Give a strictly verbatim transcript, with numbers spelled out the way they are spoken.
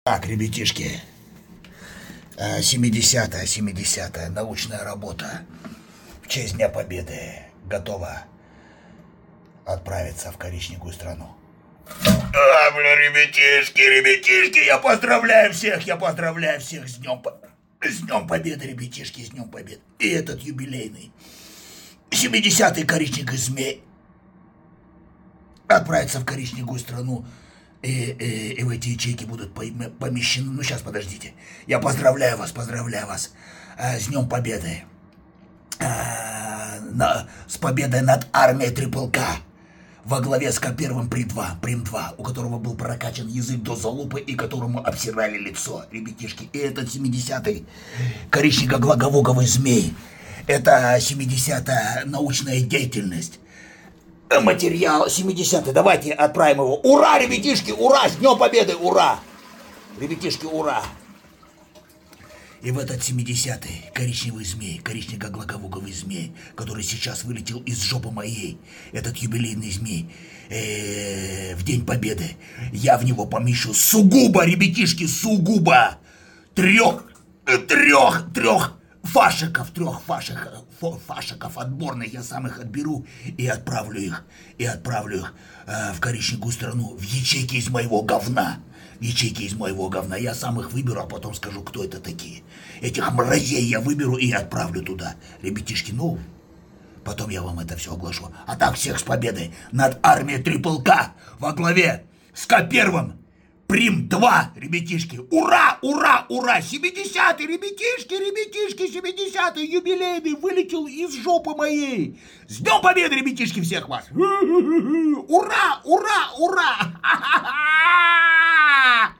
Так, ребятишки, семидесятая, семидесятая научная работа в честь Дня Победы готова отправиться в коричневую страну. А, бля, ребятишки, ребятишки, я поздравляю всех, я поздравляю всех с Днем, с Днем Победы, ребятишки, с Днем Победы. И этот юбилейный семидесятый коричневый змей отправится в коричневую страну. И, и, и в эти ячейки будут помещены. Ну, сейчас, подождите. Я поздравляю вас, поздравляю вас а, с Днем Победы. А, на, с победой над армией Трипл К во главе с К один Прим-два, Прим-два, у которого был прокачан язык до залупы и которому обсирали лицо, ребятишки. И этот семидесятый коричнево-глаговоговый змей. Это семидесятая научная деятельность. Материал семидесятый. Давайте отправим его. Ура, ребятишки, ура! С Днем Победы, ура! Ребятишки, ура! И в этот семидесятый коричневый змей, коричнево-глаговоговый змей, который сейчас вылетел из жопы моей, этот юбилейный змей, э-э, в День Победы, я в него помещу сугубо, ребятишки, сугубо трех, трех, трех фашиков, трех фашиков, фашиков отборных, я сам их отберу и отправлю их, и отправлю их э, в коричневую страну, в ячейки из моего говна, в ячейки из моего говна, я сам их выберу, а потом скажу, кто это такие. Этих мразей я выберу и отправлю туда, ребятишки, ну, потом я вам это все оглашу. А так, всех с победой над армией Трипл К во главе с К один Прим-два, ребятишки. Ура, ура, ура! семидесятый, ребятишки, ребятишки, семидесятый юбилейный вылетел из жопы моей. С Днем Победы, ребятишки, всех вас! Ура, ура, ура!